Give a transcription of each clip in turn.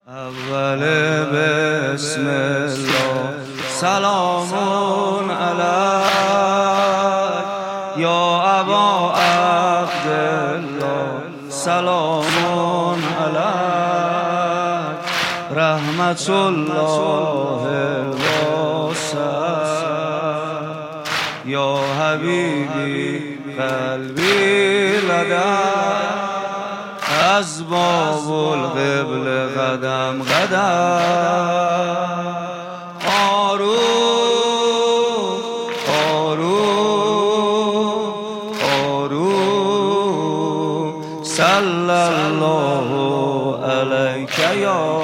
اول بسم الله سلام علیک یا ابا عبدالله سلام علیک رحمت الله الواسع یا حبیبی قلبی لدیک از باب القبل قدم قدم آروم آروم آروم صلی الله علیک یا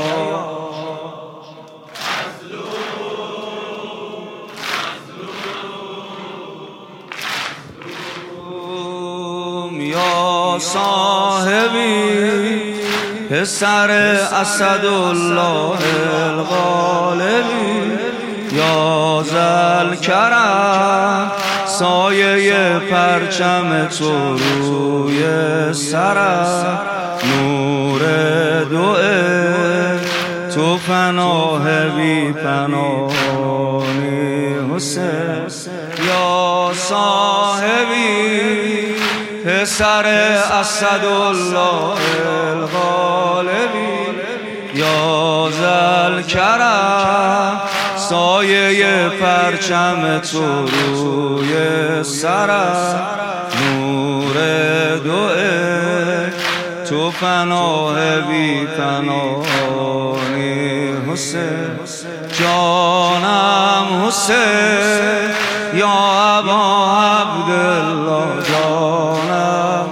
یا صاحبی پسر اسدالله الغالبی یا ذل کرم سایه پرچم تو روی سرم نور دوئه تو پناه بی پناهی حسین یا صاحبی پسر اسدالله الغالبی یا ذل کرم سایه پرچم تو روی سرم نور دوئه تو پناه بی پناهی حسین جانم حسین یا ابا عبدالله جانم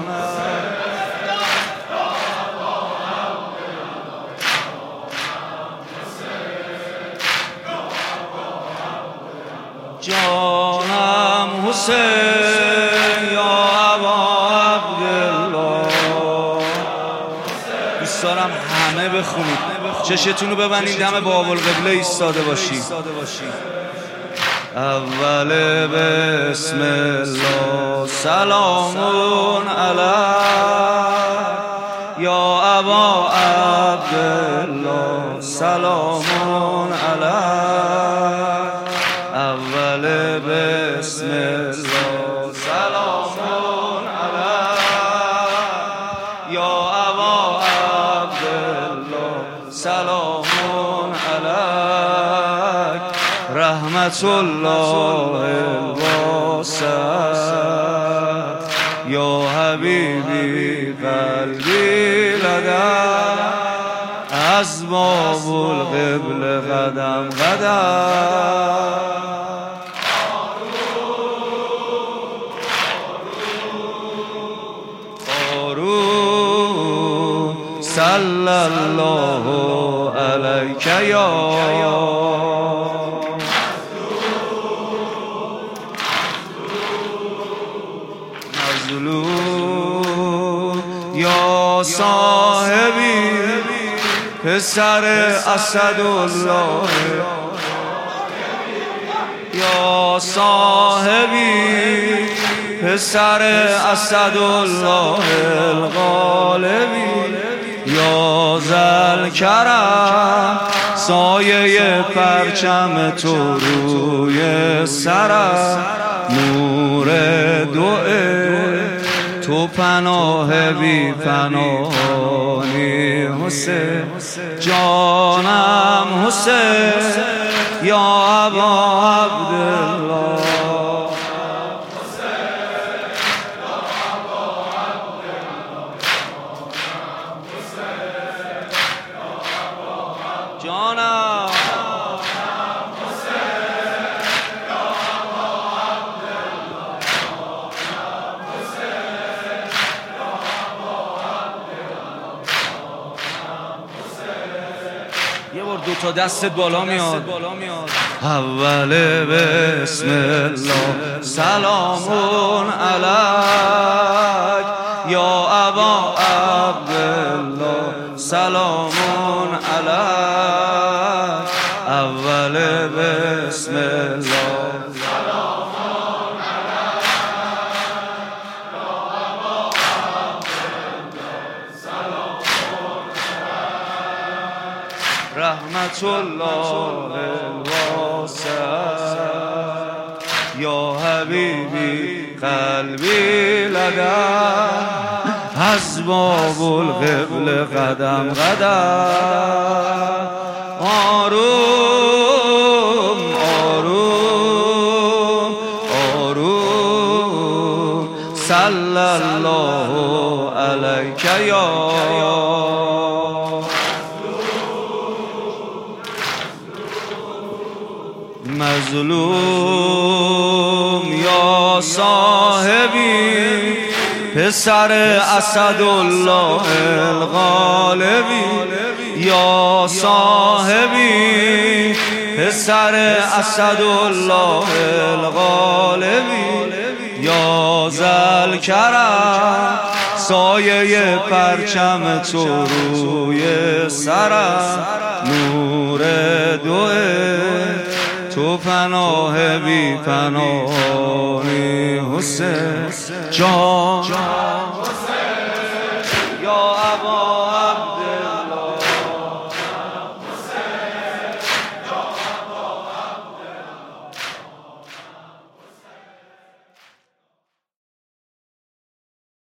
جانم حسین یا ابا عبدالله دوست دارم همه بخونید چشتون رو ببندید دم باب القبله ایستاده باشید اول بسم الله سلام علیک یا ابا عبدالله سلام علیک اول بسم الله سلام علیک یا ابا عبدالله سلام علیک رحمت الله الواسع یا حبیبی قلبی لدیک از باب القبل قدم قدم آروم صلی الله علیک یا یا صاحبی پسر اسدالله یا صاحبی پسر اسدالله الغالبی یا ذل کرم سایه پرچم تو روی سرم نور دوئه تو پناه بی پناهی حسین جانم حسین یا ابا عبدالله جانم یه بار دو تا دستت بالا میاد اول بسم الله سلام علیک یا ابا عبدالله سلام علیک اول بسم الله سلام علیک یا ابا عبدالله سلام رحمت الله الواسع یا حبیبی قلبی لدن از باب القبله قدم قدم آروم آروم آروم صلی الله علیک یا مظلوم یا صاحبی پسر اسدالله الغالبی یا صاحبی پسر اسدالله الغالبی یا ذوالکرم سایه پرچم تو روی سرم نور دوئه تو پناه بی پناهی حسین جان یا ابا